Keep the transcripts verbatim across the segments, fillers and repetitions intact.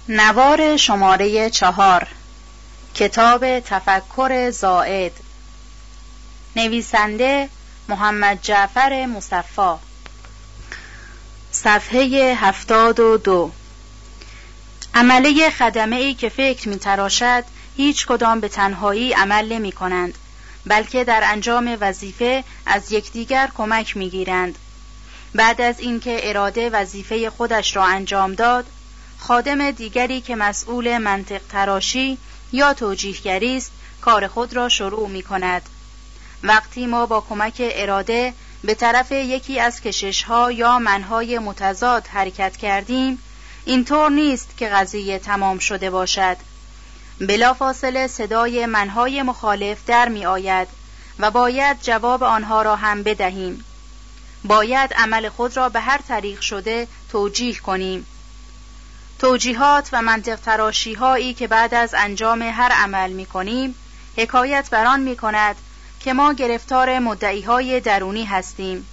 نوار شماره چهار، کتاب تفکر زائد، نویسنده محمد جعفر مصفی، صفحه هفتاد و دو. عمله خدمه ای که فکر می تراشد هیچ کدام به تنهایی عمل نمی کنند، بلکه در انجام وظیفه از یکدیگر کمک می گیرند. بعد از اینکه اراده وظیفه خودش را انجام داد، خادم دیگری که مسئول منطق تراشی یا توجیهگری است کار خود را شروع می کند. وقتی ما با کمک اراده به طرف یکی از کشش‌ها یا منهای متضاد حرکت کردیم، اینطور نیست که قضیه تمام شده باشد. بلافاصله صدای منهای مخالف در می آید و باید جواب آنها را هم بدهیم. باید عمل خود را به هر طریق شده توجیه کنیم. توجیهات و منطق تراشی هایی که بعد از انجام هر عمل می کنیم حکایت بر آن می کند که ما گرفتار مدعی های درونی هستیم،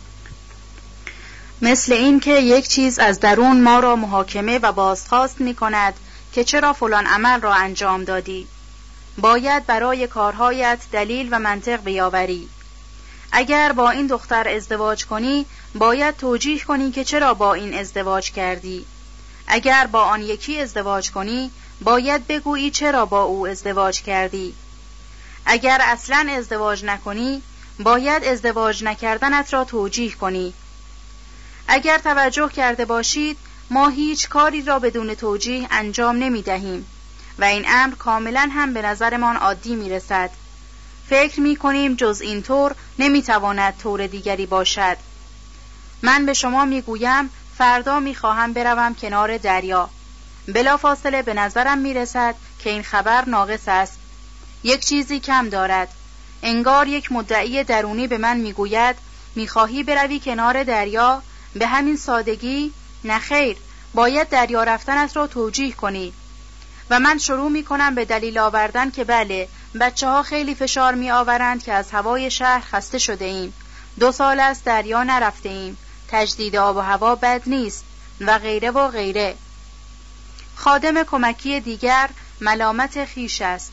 مثل این که یک چیز از درون ما را محاکمه و بازخواست می کند که چرا فلان عمل را انجام دادی. باید برای کارهایت دلیل و منطق بیاوری. اگر با این دختر ازدواج کنی باید توجیه کنی که چرا با این ازدواج کردی. اگر با آن یکی ازدواج کنی باید بگویی چرا با او ازدواج کردی. اگر اصلاً ازدواج نکنی باید ازدواج نکردنت را توجیه کنی. اگر توجه کرده باشید ما هیچ کاری را بدون توجیه انجام نمی دهیم و این امر کاملاً هم به نظرمان عادی می رسد. فکر می کنیم جز این طور نمی تواند طور دیگری باشد. من به شما می گویم فردا می خواهم بروم کنار دریا. بلافاصله به نظرم می رسد که این خبر ناقص است. یک چیزی کم دارد. انگار یک مدعی درونی به من می گوید می خواهی بروی کنار دریا؟ به همین سادگی؟ نخیر، باید دریا رفتنت را توجیه کنی. و من شروع می کنم به دلیل آوردن که بله، بچه ها خیلی فشار می آورند که از هوای شهر خسته شده ایم. دو سال است دریا نرفته ایم. تجدید آب و هوا بد نیست و غیره و غیره. خادم کمکی دیگر ملامت خیش است.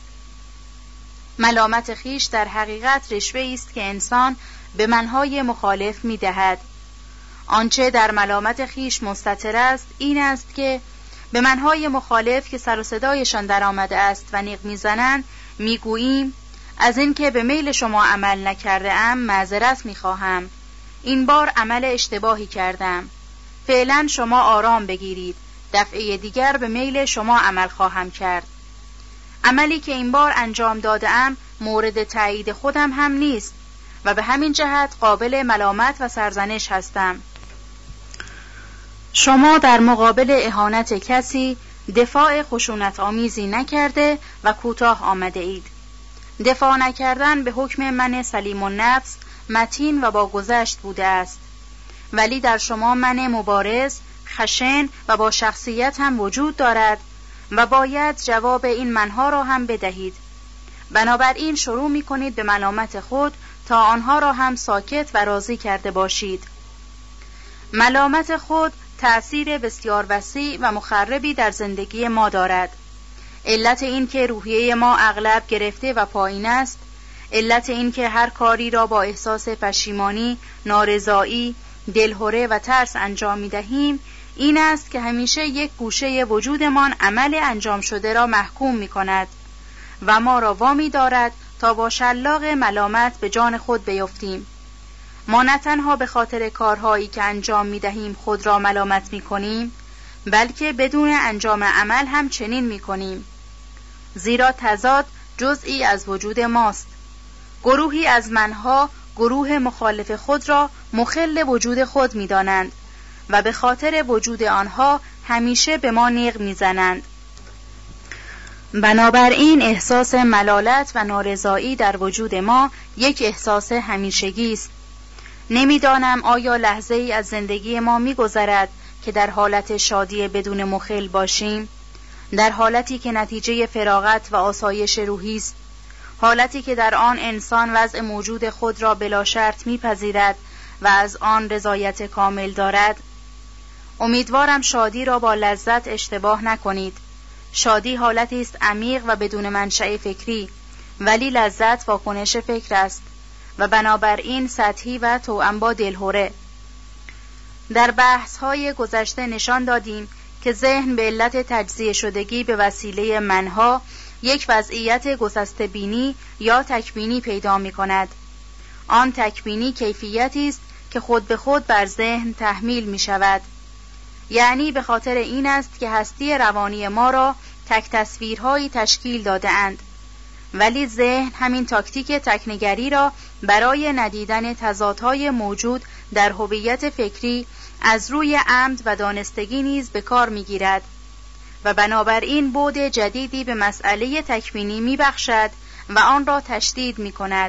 ملامت خیش در حقیقت رشوه‌ای است که انسان به منهای مخالف می دهد. آنچه در ملامت خیش مستتر است این است که به منهای مخالف که سر و صدایشان در آمده است و نیق میزنند میگوییم از اینکه به میل شما عمل نکرده ام معذرت میخواهم. این بار عمل اشتباهی کردم. فعلا شما آرام بگیرید. دفعه دیگر به میل شما عمل خواهم کرد. عملی که این بار انجام داده ام مورد تایید خودم هم نیست و به همین جهت قابل ملامت و سرزنش هستم. شما در مقابل اهانت کسی دفاع خشونت آمیزی نکرده و کوتاه آمده اید. دفاع نکردن به حکم من سلیم النفس متین و با گذشت بوده است، ولی در شما من مبارز، خشن و با شخصیت هم وجود دارد و باید جواب این منها را هم بدهید. بنابراین شروع می کنید به ملامت خود تا آنها را هم ساکت و راضی کرده باشید. ملامت خود تأثیر بسیار وسیع و مخربی در زندگی ما دارد. علت این که روحیه ما اغلب گرفته و پایین است، علت این که هر کاری را با احساس پشیمانی، نارضایی، دلهره و ترس انجام می دهیم، این است که همیشه یک گوشه وجودمان عمل انجام شده را محکوم می کند و ما را وامی دارد تا با شلاق ملامت به جان خود بیفتیم. ما نه تنها به خاطر کارهایی که انجام می دهیم خود را ملامت می کنیم، بلکه بدون انجام عمل هم چنین می کنیم. زیرا تضاد جزئی از وجود ماست. گروهی از منها گروه مخالف خود را مخل وجود خود می دانند و به خاطر وجود آنها همیشه به ما نیق می زنند. بنابراین احساس ملالت و نارضایی در وجود ما یک احساس همیشگی است. نمیدانم آیا لحظه ای از زندگی ما می‌گذرد که در حالت شادی بدون مخل باشیم، در حالتی که نتیجه فراغت و آسایش روحی است، حالتی که در آن انسان وضع موجود خود را بلا شرط می‌پذیرد و از آن رضایت کامل دارد. امیدوارم شادی را با لذت اشتباه نکنید. شادی حالتی است عمیق و بدون منشأ فکری، ولی لذت واکنش فکر است و بنابراین سطحی و توأم با دلهره. در بحث‌های گذشته نشان دادیم که ذهن به علت تجزیه شدگی به وسیله منها یک وضعیت گسسته بینی یا تکبینی پیدا می کند. آن تکبینی کیفیتی است که خود به خود بر ذهن تحمیل می شود. یعنی به خاطر این است که هستی روانی ما را تک تصویرهایی تشکیل داده اند، ولی ذهن همین تاکتیک تکنگری را برای ندیدن تضادهای موجود در هویت فکری از روی عمد و دانستگی نیز به کار می‌گیرد و بنابراین بعد جدیدی به مسئله تکوینی می‌بخشد و آن را تشدید می‌کند.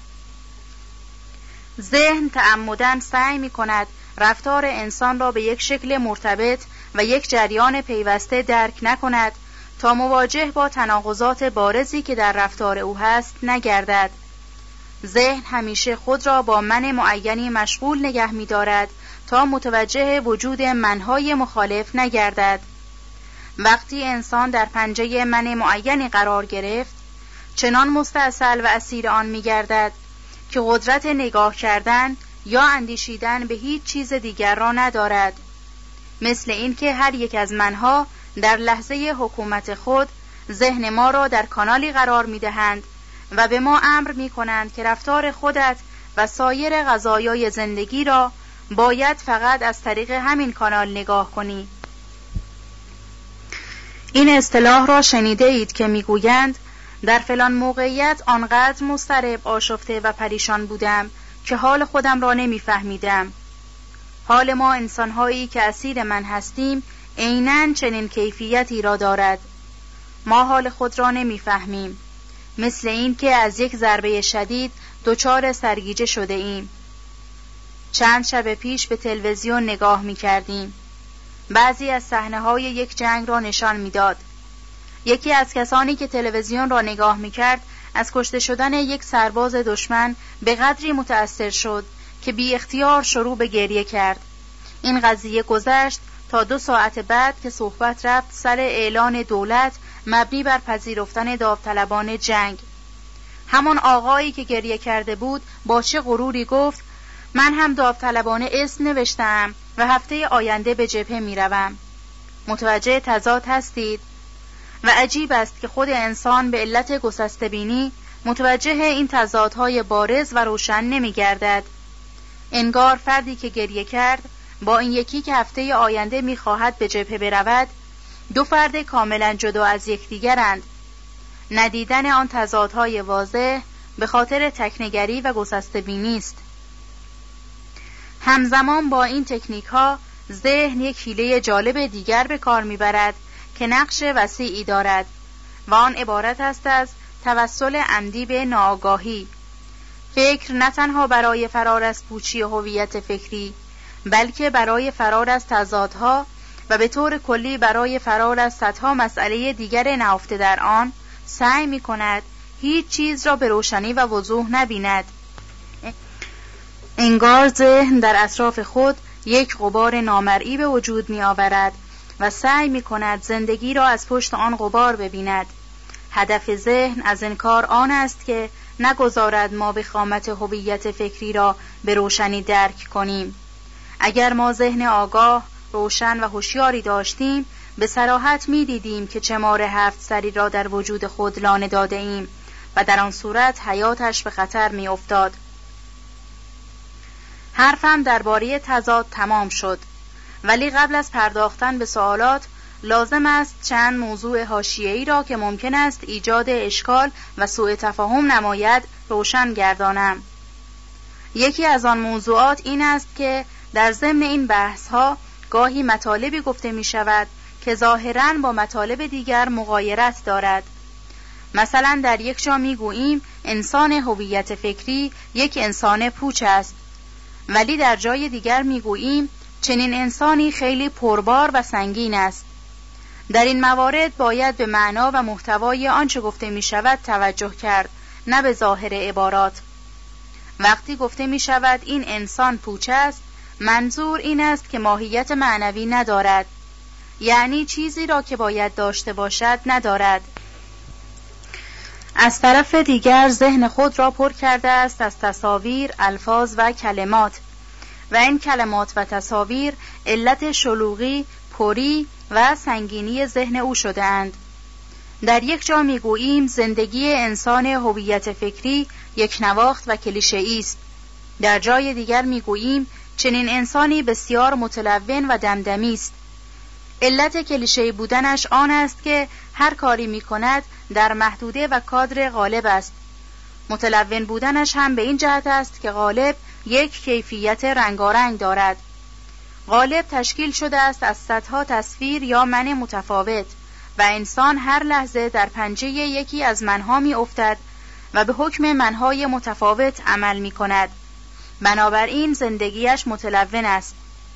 ذهن تعمداً سعی می‌کند رفتار انسان را به یک شکل مرتبط و یک جریان پیوسته درک نکند تا مواجه با تناقضات بارزی که در رفتار او هست نگردد. ذهن همیشه خود را با من معینی مشغول نگه می‌دارد تا متوجه وجود منهای مخالف نگردد. وقتی انسان در پنجه من معینی قرار گرفت، چنان مستاصل و اسیر آن می‌گردد که قدرت نگاه کردن یا اندیشیدن به هیچ چیز دیگر را ندارد. مثل این که هر یک از منها در لحظه حکومت خود ذهن ما را در کانالی قرار می‌دهند و به ما امر می‌کنند که رفتار خودت و سایر قضایای زندگی را باید فقط از طریق همین کانال نگاه کنی. این اصطلاح را شنیده اید که میگویند در فلان موقعیت آنقدر مضطرب، آشفته و پریشان بودم که حال خودم را نمیفهمیدم. حال ما انسان‌هایی که اسیر من هستیم عیناً چنین کیفیتی را دارد. ما حال خود را نمیفهمیم، مثل این که از یک ضربه شدید دچار سرگیجه شده ایم. چند شب پیش به تلویزیون نگاه می کردیم. بعضی از صحنه‌های یک جنگ را نشان می‌داد. یکی از کسانی که تلویزیون را نگاه می‌کرد از کشته شدن یک سرباز دشمن به قدری متأثر شد که بی اختیار شروع به گریه کرد. این قضیه گذشت تا دو ساعت بعد که صحبت رفت سر اعلان دولت مبنی بر پذیرفتن داوطلبان جنگ. همان آقایی که گریه کرده بود با چه غروری گفت: من هم داوطلبانه اسم نوشتم و هفته آینده به جبهه می روم. متوجه تضاد هستید؟ و عجیب است که خود انسان به علت گسسته بینی متوجه این تضادهای بارز و روشن نمی گردد. انگار فردی که گریه کرد با این یکی که هفته آینده می خواهد به جبهه برود دو فرد کاملا جدا از یکدیگرند. ندیدن آن تضادهای واضح به خاطر تکنگری و گسسته بینی است. همزمان با این تکنیک ها ذهن یک حیله جالب دیگر به کار میبرد که نقش وسیعی دارد و آن عبارت است از توسل عمدی به ناآگاهی. فکر نه تنها برای فرار از پوچی هویت فکری، بلکه برای فرار از تضادها و به طور کلی برای فرار از صدها مسئله دیگر نهفته در آن سعی می کند هیچ چیز را به روشنی و وضوح نبیند. انگار ذهن در اطراف خود یک غبار نامرئی به وجود می آورد و سعی می کند زندگی را از پشت آن غبار ببیند. هدف ذهن از انکار آن است که نگذارد ما به خامت هویت فکری را به روشنی درک کنیم. اگر ما ذهن آگاه، روشن و هوشیاری داشتیم، به صراحت می دیدیم که چمار هفت سری را در وجود خود لانه داده ایم و در آن صورت حیاتش به خطر می افتاد. حرفم درباره تضاد تمام شد، ولی قبل از پرداختن به سوالات لازم است چند موضوع حاشیه‌ای را که ممکن است ایجاد اشکال و سوء تفاهم نماید روشن گردانم. یکی از آن موضوعات این است که در ضمن این بحث‌ها گاهی مطالبی گفته می شود که ظاهراً با مطالب دیگر مغایرت دارد. مثلا در یک جا می گوییم انسان هویت فکری یک انسان پوچ است، ولی در جای دیگر می گوییم چنین انسانی خیلی پربار و سنگین است. در این موارد باید به معنا و محتوای آنچه گفته می شود توجه کرد، نه به ظاهر عبارات. وقتی گفته می شود این انسان پوچ است، منظور این است که ماهیت معنوی ندارد، یعنی چیزی را که باید داشته باشد ندارد. از طرف دیگر ذهن خود را پر کرده است از تصاویر، الفاظ و کلمات، و این کلمات و تصاویر علت شلوغی، پری و سنگینی ذهن او شده اند. در یک جا میگوییم زندگی انسان هویت فکری یک نواخت و کلیشه‌ای است. در جای دیگر میگوییم چنین انسانی بسیار متلون و دمدمی است. علت کلیشه‌ای بودنش آن است که هر کاری میکند در محدوده و کادر غالب است. متلون بودنش هم به این جهت است که غالب یک کیفیت رنگارنگ دارد. غالب تشکیل شده است از صدها تصویر یا من متفاوت و انسان هر لحظه در پنجه یکی از منها می افتد و به حکم منهای متفاوت عمل می کند. بنابراین زندگیش متلون است.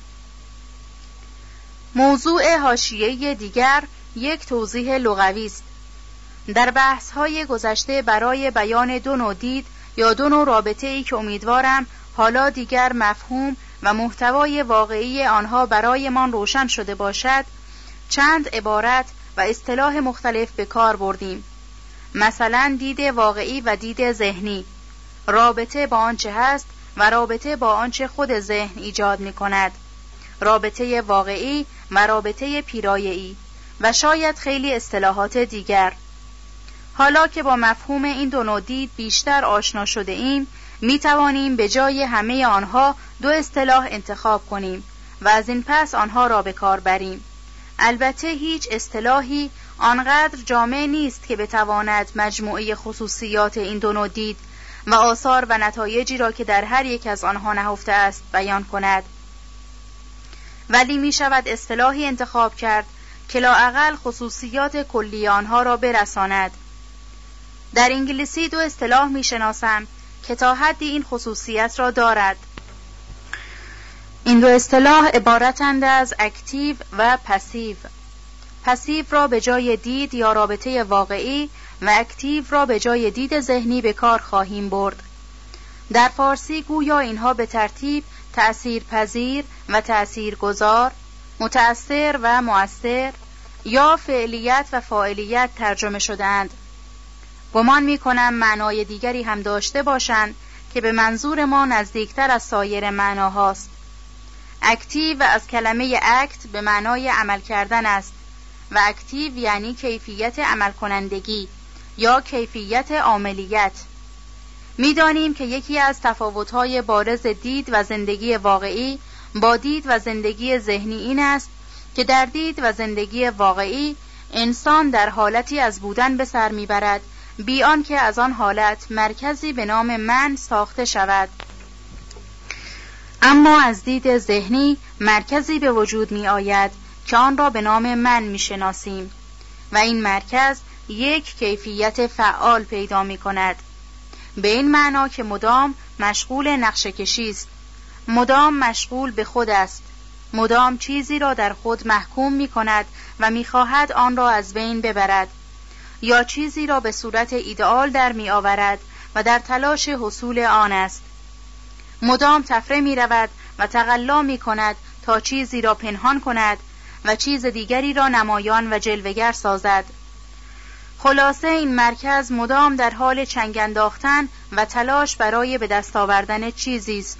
موضوع حاشیه‌ای دیگر یک توضیح لغوی است. در بحث‌های گذشته برای بیان دو نوع دید یا دو نوع رابطه‌ای که امیدوارم حالا دیگر مفهوم و محتوای واقعی آنها برایمان روشن شده باشد، چند عبارت و اصطلاح مختلف به کار بردیم. مثلا دید واقعی و دید ذهنی، رابطه با آنچه هست و رابطه با آنچه خود ذهن ایجاد می کند، رابطه واقعی و رابطه پیرایه‌ای و شاید خیلی اصطلاحات دیگر. حالا که با مفهوم این دو نوع دید بیشتر آشنا شده ایم، می توانیم به جای همه آنها دو اصطلاح انتخاب کنیم و از این پس آنها را به کار بریم. البته هیچ اصطلاحی آنقدر جامع نیست که بتواند مجموعه خصوصیات این دو نوع دید و آثار و نتایجی را که در هر یک از آنها نهفته است بیان کند. ولی می شود اصطلاحی انتخاب کرد که لااقل خصوصیات کلی آنها را برساند. در انگلیسی دو اصطلاح می شناسم که تا حدی این خصوصیت را دارد. این دو اصطلاح عبارتند از اکتیو و پسیو. پسیو را به جای دید یا رابطه واقعی و اکتیو را به جای دید ذهنی به کار خواهیم برد. در فارسی گویا اینها به ترتیب تأثیر پذیر و تأثیر گذار، متأثر و مؤثر یا فعلیت و فاعلیت ترجمه شده‌اند. گمان می کنم معنای دیگری هم داشته باشند که به منظور ما نزدیکتر از سایر معناهاست. اکتیو از کلمه اکت به معنای عمل کردن است و اکتیو یعنی کیفیت عمل کنندگی یا کیفیت عاملیت. می دانیم که یکی از تفاوت‌های بارز دید و زندگی واقعی با دید و زندگی ذهنی این است که در دید و زندگی واقعی انسان در حالتی از بودن به سر می‌برد بی آنکه از آن حالت مرکزی به نام من ساخته شود. اما از دید ذهنی مرکزی به وجود می آید که آن را به نام من می شناسیم و این مرکز یک کیفیت فعال پیدا می کند، به این معنا که مدام مشغول نقشه کشی است، مدام مشغول به خود است، مدام چیزی را در خود محکوم می کند و می خواهد آن را از بین ببرد یا چیزی را به صورت ایدئال در می آورد و در تلاش حصول آن است. مدام تفره می رود و تقلا می کند تا چیزی را پنهان کند و چیز دیگری را نمایان و جلوگر سازد. خلاصه این مرکز مدام در حال چنگ انداختن و تلاش برای به دست آوردن چیزی است.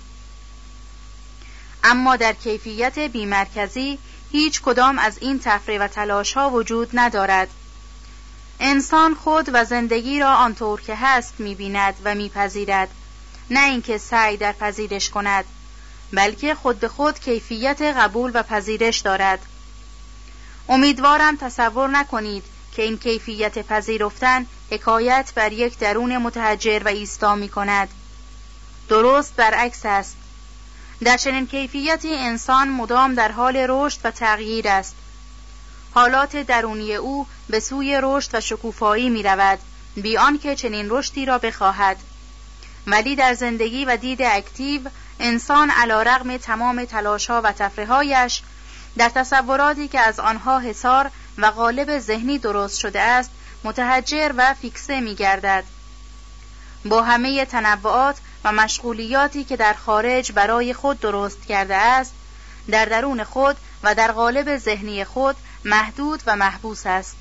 اما در کیفیت بی‌مرکزی هیچ کدام از این تفره و تلاش ها وجود ندارد. انسان خود و زندگی را آنطور که هست می بیند و می پذیرد، نه اینکه سعی در پذیرش کند، بلکه خود به خود کیفیت قبول و پذیرش دارد. امیدوارم تصور نکنید که این کیفیت پذیرفتن حکایت بر یک درون متحجر و ایستا می کند. درست برعکس است. در چنین کیفیتی انسان مدام در حال رشد و تغییر است. حالات درونی او به سوی رشد و شکوفایی می رود بی آنکه چنین رشدی را بخواهد. ولی در زندگی و دید اکتیو انسان علی رغم تمام تلاش‌ها و تفره‌هایش در تصوراتی که از آنها حصار و غالب ذهنی درست شده است متحجر و فیکسه می گردد. با همه تنوعات و مشغولیاتی که در خارج برای خود درست کرده است، در درون خود و در قالب ذهنی خود محدود و محبوس است.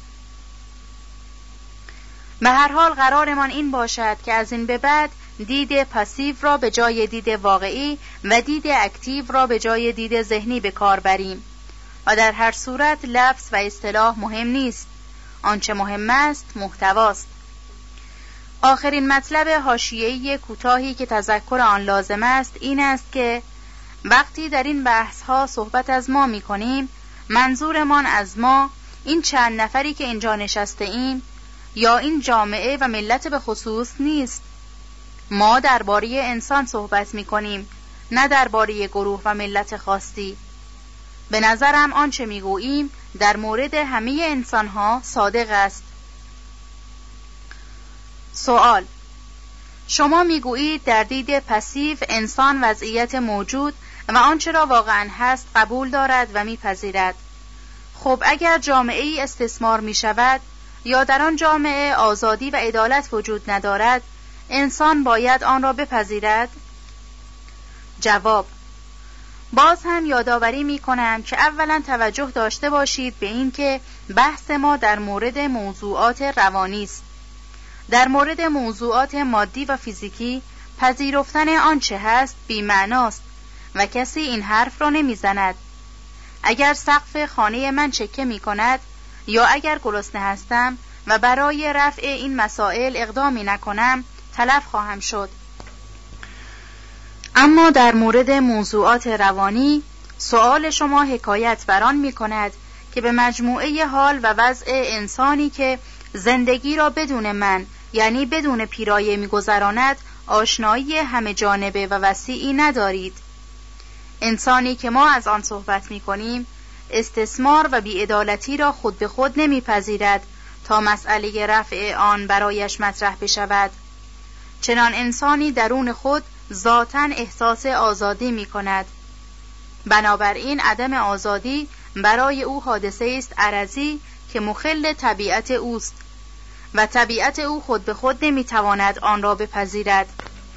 به هر حال قرارمان این باشد که از این به بعد دید پاسیو را به جای دید واقعی و دید اکتیو را به جای دید ذهنی به کار بریم و در هر صورت لفظ و اصطلاح مهم نیست. آنچه مهم است محتواست. آخرین مطلب حاشیه‌ای کوتاهی که تذکر آن لازم است این است که وقتی در این بحث‌ها صحبت از ما می‌کنیم، منظورمان از ما این چند نفری که اینجا نشسته ایم یا این جامعه و ملت به خصوص نیست. ما درباره انسان صحبت می‌کنیم، نه درباره گروه و ملت خاصی. به نظرم آنچه می‌گوییم در مورد همه انسان‌ها صادق است. سوال: شما میگویید در دید پسیو انسان وضعیت موجود و آنچه را واقعا هست قبول دارد و میپذیرد. خب اگر جامعه‌ای استثمار میشود یا در آن جامعه آزادی و عدالت وجود ندارد، انسان باید آن را بپذیرد؟ جواب: باز هم یادآوری میکنم که اولا توجه داشته باشید به این که بحث ما در مورد موضوعات روانی است. در مورد موضوعات مادی و فیزیکی پذیرفتن آنچه هست بی‌معناست و کسی این حرف را نمیزند. اگر سقف خانه من چکه می کند یا اگر گرسنه هستم و برای رفع این مسائل اقدامی نکنم تلف خواهم شد. اما در مورد موضوعات روانی سؤال شما حکایت بران می کند که به مجموعه حال و وضع انسانی که زندگی را بدون من یعنی بدون پیرایه می‌گذراند آشنایی همه جانبه و وسیعی ندارید. انسانی که ما از آن صحبت می‌کنیم استثمار و بی‌عدالتی را خود به خود نمی‌پذیرد تا مسئله رفع آن برایش مطرح بشود. چنان انسانی درون خود ذاتاً احساس آزادی می‌کند. بنابراین عدم آزادی برای او حادثه است عرضی که مخل طبیعت اوست و طبیعت او خود به خود نمیتواند آن را بپذیرد.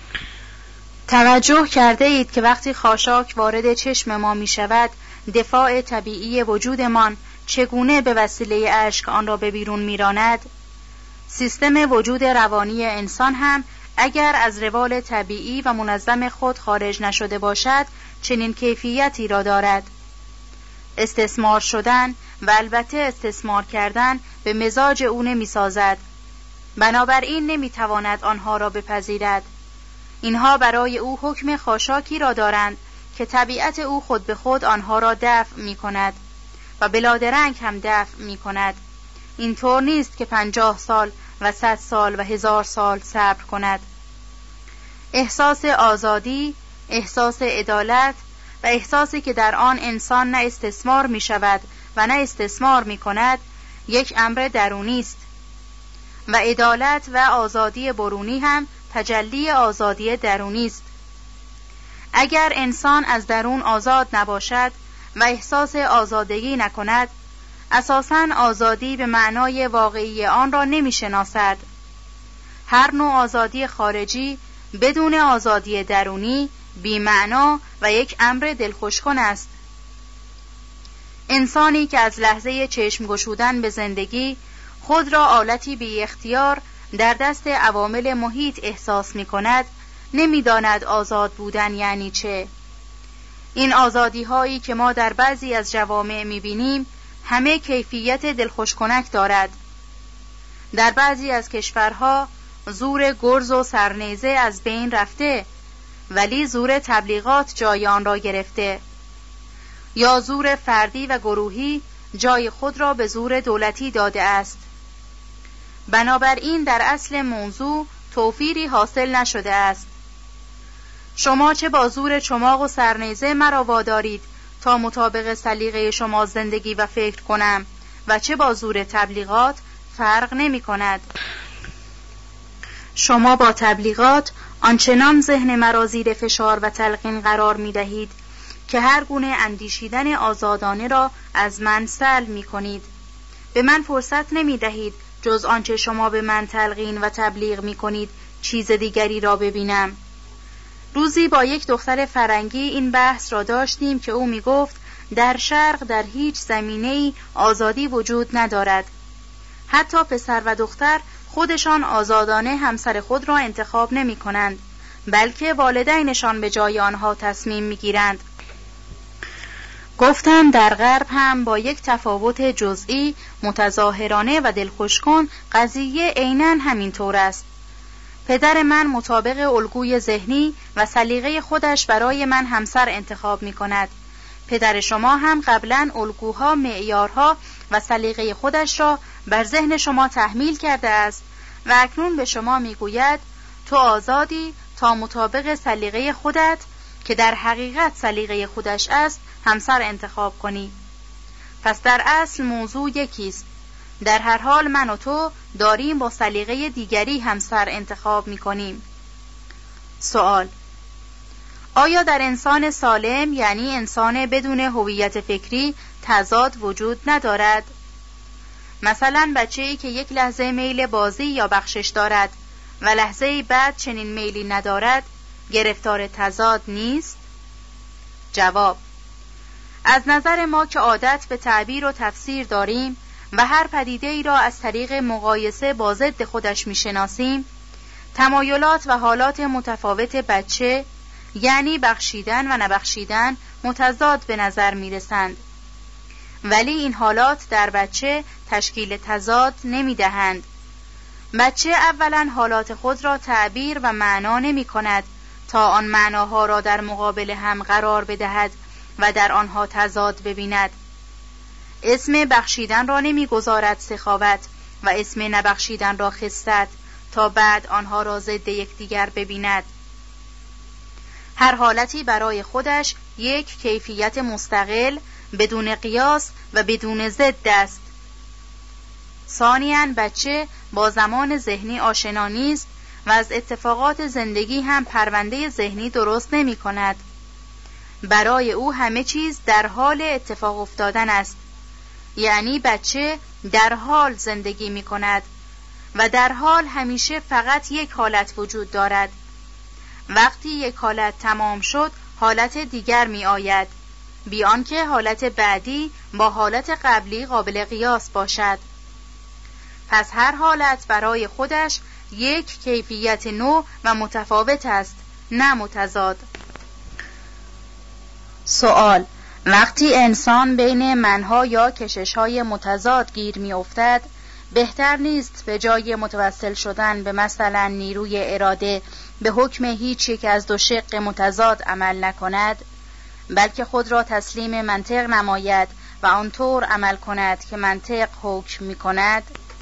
توجه کرده اید که وقتی خاشاک وارد چشم ما می شود دفاع طبیعی وجودمان چگونه به وسیله اشک آن را به بیرون می راند؟ سیستم وجود روانی انسان هم اگر از روال طبیعی و منظم خود خارج نشده باشد چنین کیفیتی را دارد. استثمار شدن و البته استثمار کردن به مزاج او نمی سازد. بنابراین نمی تواند آنها را بپذیرد. اینها برای او حکم خاشاکی را دارند که طبیعت او خود به خود آنها را دفع می کند و بلادرنگ هم دفع می کند. اینطور نیست که پنجاه سال و صد سال و هزار سال صبر کند. احساس آزادی، احساس عدالت و احساسی که در آن انسان نه استثمار می شود و نه استثمار می کند یک امر درونی است و عدالت و آزادی برونی هم تجلی آزادی درونی است. اگر انسان از درون آزاد نباشد و احساس آزادگی نکند اساساً آزادی به معنای واقعی آن را نمی شناسد. هر نوع آزادی خارجی بدون آزادی درونی بی معنا و یک امر دلخوشکن است. انسانی که از لحظه چشم گشودن به زندگی خود را آلتی بی اختیار در دست عوامل محیط احساس می کند نمی داند آزاد بودن یعنی چه. این آزادی هایی که ما در بعضی از جوامع می بینیم همه کیفیت دلخوشکنک دارد. در بعضی از کشورها زور گرز و سرنیزه از بین رفته ولی زور تبلیغات جای آن را گرفته، یا زور فردی و گروهی جای خود را به زور دولتی داده است. بنابراین در اصل موضوع توفیری حاصل نشده است. شما چه با زور چماق و سرنیزه مرا وادارید تا مطابق سلیقه شما زندگی و فکر کنم و چه با زور تبلیغات فرق نمی کند. شما با تبلیغات آنچنان ذهن مرا زیر فشار و تلقین قرار می دهید که هر گونه اندیشیدن آزادانه را از من سلب می کنید. به من فرصت نمی دهید جز آنچه شما به من تلقین و تبلیغ می کنید چیز دیگری را ببینم. روزی با یک دختر فرنگی این بحث را داشتیم که او می گفت در شرق در هیچ زمینه‌ای آزادی وجود ندارد. حتی پسر و دختر خودشان آزادانه همسر خود را انتخاب نمی کنند، بلکه والدینشان به جای آنها تصمیم می گیرند. گفتم در غرب هم با یک تفاوت جزئی، متظاهرانه و دلخوشکن قضیه عیناً همین طور است. پدر من مطابق الگوی ذهنی و سلیقه خودش برای من همسر انتخاب می کند. پدر شما هم قبلاً الگوها، معیارها و سلیقه خودش را بر ذهن شما تحمیل کرده است و اکنون به شما می گوید تو آزادی تا مطابق سلیقه خودت که در حقیقت سلیقه خودش است همسر انتخاب کنی. پس در اصل موضوع یکیست. در هر حال من و تو داریم با سلیقه دیگری همسر انتخاب می کنیم. سوال: آیا در انسان سالم، یعنی انسان بدون هویت فکری، تضاد وجود ندارد؟ مثلا بچه‌ای که یک لحظه میل بازی یا بخشش دارد و لحظه بعد چنین میلی ندارد، گرفتار تضاد نیست؟ جواب: از نظر ما که عادت به تعبیر و تفسیر داریم و هر پدیده ای را از طریق مقایسه با ضد خودش میشناسیم، تمایلات و حالات متفاوت بچه، یعنی بخشیدن و نبخشیدن، متضاد به نظر میرسند. ولی این حالات در بچه تشکیل تضاد نمیدهند. بچه اولا حالات خود را تعبیر و معنا نمی کند تا آن معناها را در مقابل هم قرار بدهد و در آنها تضاد ببیند. اسم بخشیدن را نمی گذارد سخاوت و اسم نبخشیدن را خست تا بعد آنها را ضد یکدیگر ببیند. هر حالتی برای خودش یک کیفیت مستقل، بدون قیاس و بدون ضد است. ثانیاً بچه با زمان ذهنی آشنا نیست و از اتفاقات زندگی هم پرونده ذهنی درست نمی کند. برای او همه چیز در حال اتفاق افتادن است، یعنی بچه در حال زندگی می کند و در حال همیشه فقط یک حالت وجود دارد. وقتی یک حالت تمام شد، حالت دیگر می آید، بی آنکه حالت بعدی با حالت قبلی قابل قیاس باشد. پس هر حالت برای خودش یک کیفیت نو و متفاوت است، نه متضاد. سوال: وقتی انسان بین منها یا کشش‌های متضاد گیر می‌افتد، بهتر نیست به جای متوسل شدن به مثلا نیروی اراده به حکم هیچ یک از دو شق متضاد عمل نکند، بلکه خود را تسلیم منطق نماید و آنطور عمل کند که منطق حکم می‌کند؟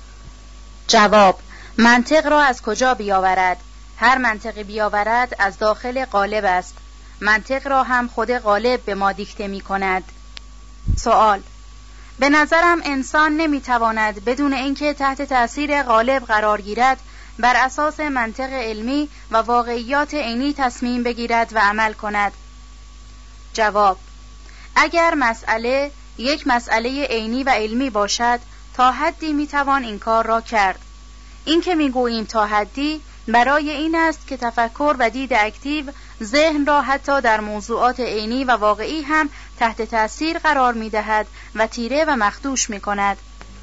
جواب: منطق را از کجا بیاورد؟ هر منطقی بیاورد از داخل غالب است. منطق را هم خود غالب به ما دیکته می کند. سوال: به نظرم انسان نمی تواند بدون اینکه تحت تأثیر غالب قرار گیرد بر اساس منطق علمی و واقعیات عینی تصمیم بگیرد و عمل کند. جواب: اگر مسئله یک مسئله عینی و علمی باشد، تا حدی می توان این کار را کرد. این که می گوییم تا حدی، برای این است که تفکر و دید اکتیو ذهن را حتی در موضوعات عینی و واقعی هم تحت تأثیر قرار می دهد و تیره و مخدوش می کند.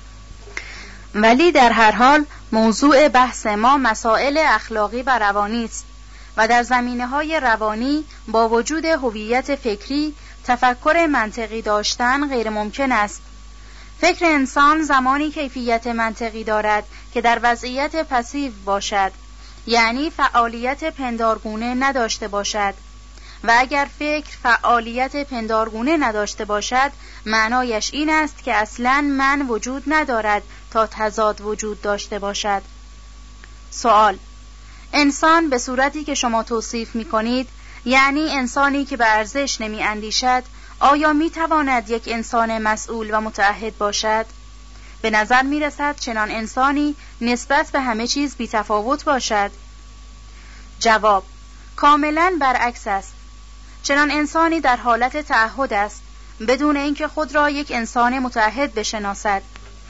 ولی در هر حال موضوع بحث ما مسائل اخلاقی و روانی است و در زمینه‌های روانی با وجود هویت فکری تفکر منطقی داشتن غیر ممکن است. فکر انسان زمانی کیفیت منطقی دارد که در وضعیت پسیو باشد، یعنی فعالیت پندارگونه نداشته باشد، و اگر فکر فعالیت پندارگونه نداشته باشد، معنایش این است که اصلاً من وجود ندارد تا تضاد وجود داشته باشد. سوال: انسان به صورتی که شما توصیف می کنید، یعنی انسانی که به ارزش نمی اندیشد، آیا می تواند یک انسان مسئول و متعهد باشد؟ به نظر می رسد چنان انسانی نسبت به همه چیز بی تفاوت باشد. جواب: کاملاً برعکس است. چنان انسانی در حالت تعهد است، بدون اینکه خود را یک انسان متعهد بشناسد.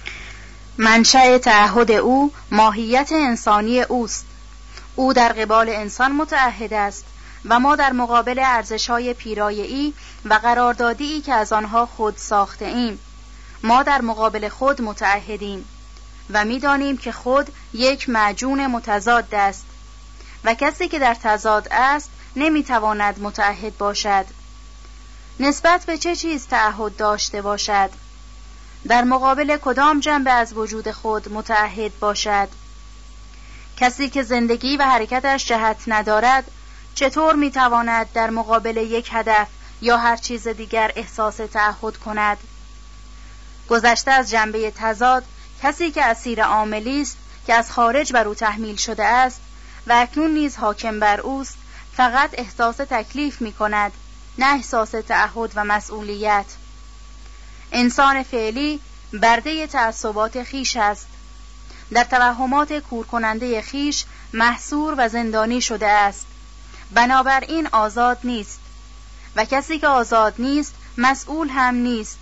منشأ تعهد او ماهیت انسانی اوست. او در قبال انسان متعهد است، و ما در مقابل ارزش‌های پیرایه‌ای و قراردادی که از آنها خود ساخته ایم. ما در مقابل خود متعهدیم و می‌دانیم که خود یک معجون متضاد است و کسی که در تضاد است نمی‌تواند متعهد باشد. نسبت به چه چیز تعهد داشته باشد؟ در مقابل کدام جنبه از وجود خود متعهد باشد؟ کسی که زندگی و حرکتش جهت ندارد چطور می‌تواند در مقابل یک هدف یا هر چیز دیگر احساس تعهد کند؟ گذشته از جنبه تضاد، کسی که اسیر عاملی است که از خارج بر او تحمیل شده است و اکنون نیز حاکم بر اوست، فقط احساس تکلیف می‌کند، نه احساس تعهد و مسئولیت. انسان فعلی برده تعصبات خیش است. در توهمات کورکننده خیش محصور و زندانی شده است. بنابراین آزاد نیست و کسی که آزاد نیست مسئول هم نیست.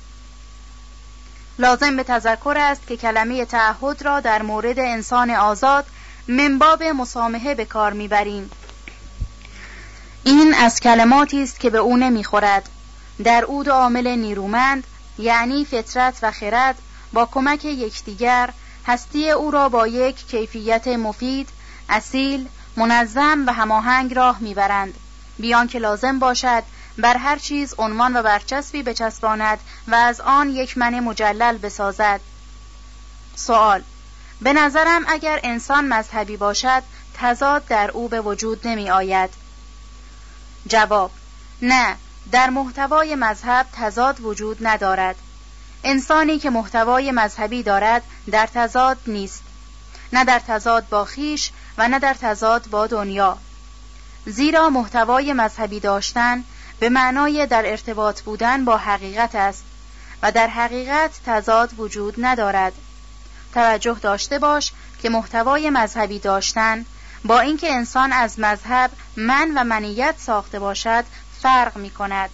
لازم به تذکر است که کلمه تعهد را در مورد انسان آزاد من باب مسامحه به کار میبریم. این از کلماتی است که به او نمیخورد. در او دو عامل نیرومند، یعنی فطرت و خرد، با کمک یکدیگر هستی او را با یک کیفیت مفید، اصیل، منظم و هماهنگ راه میبرند، بیان که لازم باشد بر هر چیز عنوان و برچسبی بچسباند و از آن یک من مجلل بسازد. سوال: به نظرم اگر انسان مذهبی باشد تضاد در او به وجود نمی آید. جواب: نه، در محتوای مذهب تضاد وجود ندارد. انسانی که محتوای مذهبی دارد در تضاد نیست، نه در تضاد با خویش و نه در تضاد با دنیا، زیرا محتوای مذهبی داشتن به معنای در ارتباط بودن با حقیقت است و در حقیقت تضاد وجود ندارد. توجه داشته باش که محتوای مذهبی داشتن با اینکه انسان از مذهب من و منیت ساخته باشد فرق می کند.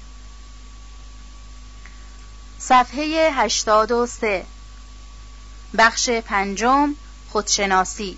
صفحه هشتاد و سه، بخش پنجم، خودشناسی.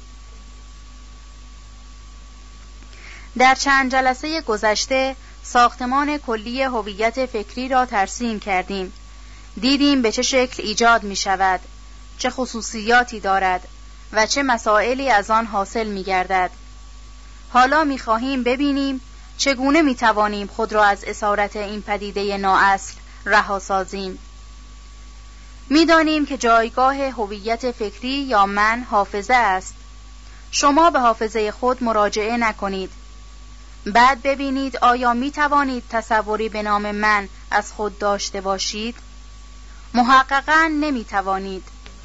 در چند جلسه گذشته ساختمان کلی هویت فکری را ترسیم کردیم. دیدیم به چه شکل ایجاد می شود، چه خصوصیاتی دارد و چه مسائلی از آن حاصل می گردد. حالا می خواهیم ببینیم چگونه می توانیم خود را از اسارت این پدیده نااصل رها سازیم. می دانیم که جایگاه هویت فکری یا من حافظه است. شما به حافظه خود مراجعه نکنید. بعد ببینید آیا می توانید تصوری به نام من از خود داشته باشید؟ محققاً نمی توانید.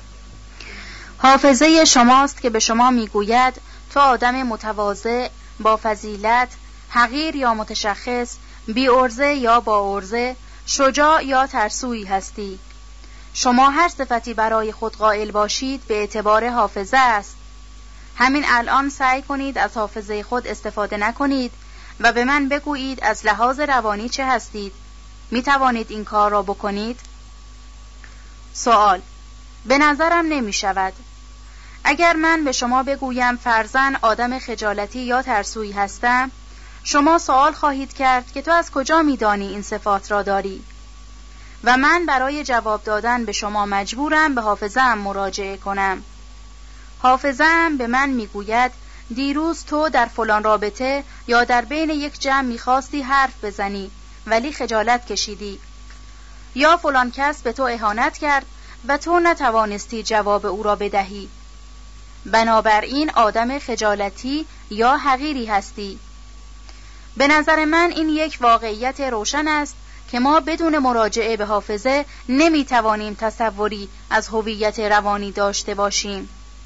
حافظه شماست که به شما می گوید تو آدم متواضع، با فضیلت، حقیر یا متشخص، بی عرضه یا با عرضه، شجاع یا ترسویی هستی. شما هر صفتی برای خود قائل باشید به اعتبار حافظه است. همین الان سعی کنید از حافظه خود استفاده نکنید و به من بگویید از لحاظ روانی چه هستید. می توانید این کار را بکنید؟ سوال: به نظرم نمی شود. اگر من به شما بگویم فرضاً آدم خجالتی یا ترسویی هستم، شما سوال خواهید کرد که تو از کجا می دانی این صفات را داری؟ و من برای جواب دادن به شما مجبورم به حافظه‌ام مراجعه کنم. حافظه‌ام به من می گوید دیروز تو در فلان رابطه یا در بین یک جمع می خواستی حرف بزنی ولی خجالت کشیدی، یا فلان کس به تو اهانت کرد و تو نتوانستی جواب او را بدهی. بنابراین آدم خجالتی یا حقیری هستی. به نظر من این یک واقعیت روشن است که ما بدون مراجعه به حافظه نمی توانیم تصوری از هویت روانی داشته باشیم.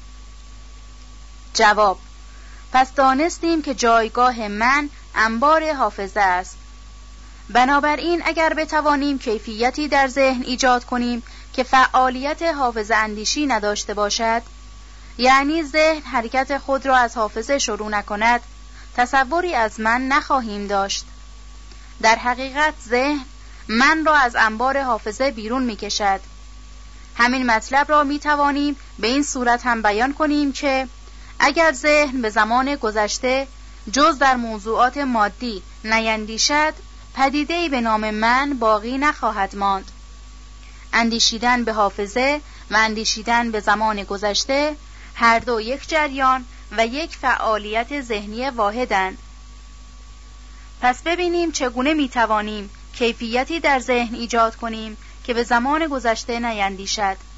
جواب: پس دانستیم که جایگاه من انبار حافظه است. بنابراین اگر بتوانیم کیفیتی در ذهن ایجاد کنیم که فعالیت حافظه اندیشی نداشته باشد، یعنی ذهن حرکت خود را از حافظه شروع نکند، تصوری از من نخواهیم داشت. در حقیقت ذهن من را از انبار حافظه بیرون می کشد. همین مطلب را می توانیم به این صورت هم بیان کنیم که اگر ذهن به زمان گذشته جز در موضوعات مادی نیندیشد، پدیده‌ای به نام من باقی نخواهد ماند. اندیشیدن به حافظه و اندیشیدن به زمان گذشته هر دو یک جریان و یک فعالیت ذهنی واحدند. پس ببینیم چگونه میتوانیم کیفیتی در ذهن ایجاد کنیم که به زمان گذشته نیندیشد.